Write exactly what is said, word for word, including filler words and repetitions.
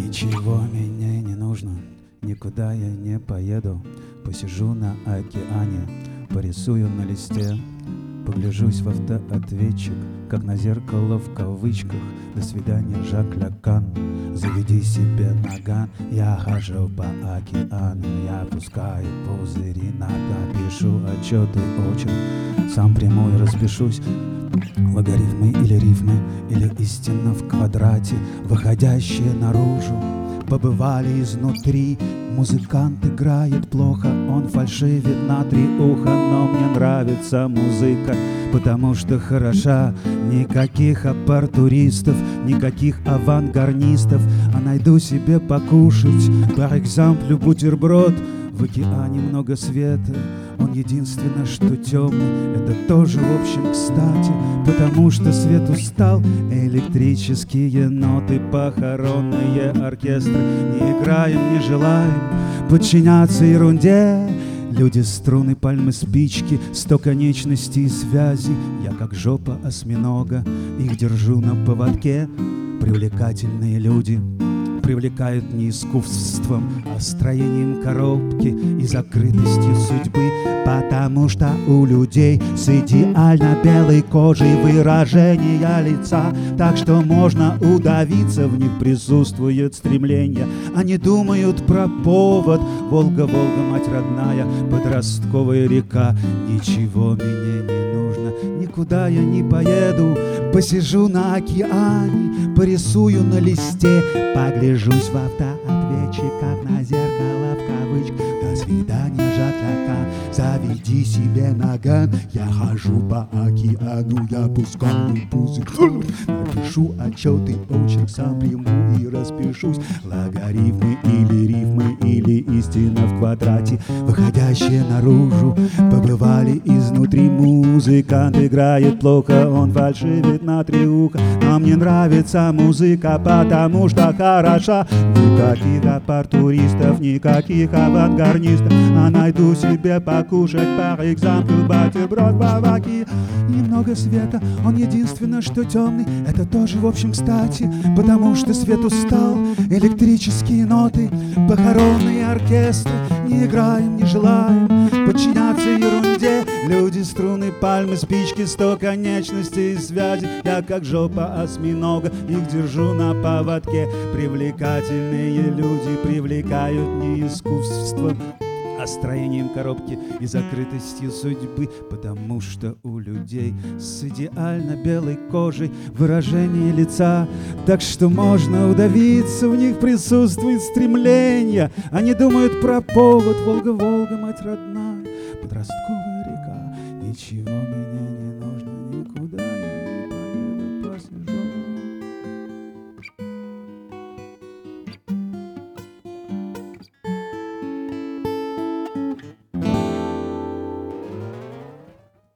Ничего мне не нужно, никуда я не поеду. Посижу на океане, порисую на листе, погляжусь в автоответчик, как на зеркало в кавычках. До свидания, Жак Лакан. Заведи себе наган. Я хожу по океану, я пускаю пузыри, иногда пишу отчеты очень. Сам прямой распишусь. Логарифмы или рифмы, или истина в квадрате, выходящие наружу, побывали изнутри. Музыкант играет плохо, он фальшивит на три уха, но мне нравится музыка, потому что хороша. Никаких апартуристов, никаких авангардистов, а найду себе покушать, par exemple, бутерброд. В океане много света, он единственное, что темный. Это тоже, в общем, кстати, потому что свет устал. Электрические ноты, похоронные оркестры. Не играем, не желаем подчиняться ерунде. Люди, струны, пальмы, спички, сто конечностей и связей. Я как жопа осьминога, их держу на поводке. Привлекательные люди привлекают не искусством, а строением коробки и закрытостью судьбы, потому что у людей с идеально белой кожей выражение лица, так что можно удавиться, в них присутствует стремление. Они думают про повод. Волга, Волга, мать родная, подростковая река. Ничего мне не нужно, никуда я не поеду. Посижу на океане, порисую на листе, погляжусь в автоответчик, как на зеркало в кавычках. До свидания, Жак Лакан. Заведи себе наган. Я хожу по океану, я пускаю пузырь. Напишу отчеты, очерк, сам приму и распишусь. Логарифмы или рифмы, или истина в квадрате, выходящие наружу, побывали изнутри. Музыкант играет плохо, он фальшивит на три уха, но мне нравится музыка, потому что хороша. Никаких апартуристов, никаких авангардистов, а найду себе покушать, par exemple, бутерброд баваки. Немного света, он единственное, что темный. Это тоже, в общем, кстати, потому что свет устал. Электрические ноты, похоронные оркестры. Не играем, не желаем подчиняться ерунде. Люди, струны, пальмы, спички, сто конечностей и связи. Я как жопа осьминога, их держу на поводке. Привлекательные люди привлекают не искусством, а строением коробки и закрытостью судьбы, потому что у людей с идеально белой кожей выражение лица, так что можно удавиться, в них присутствует стремление. Они думают про повод. Волга, Волга, мать родная, подростковая река. Ничего меня не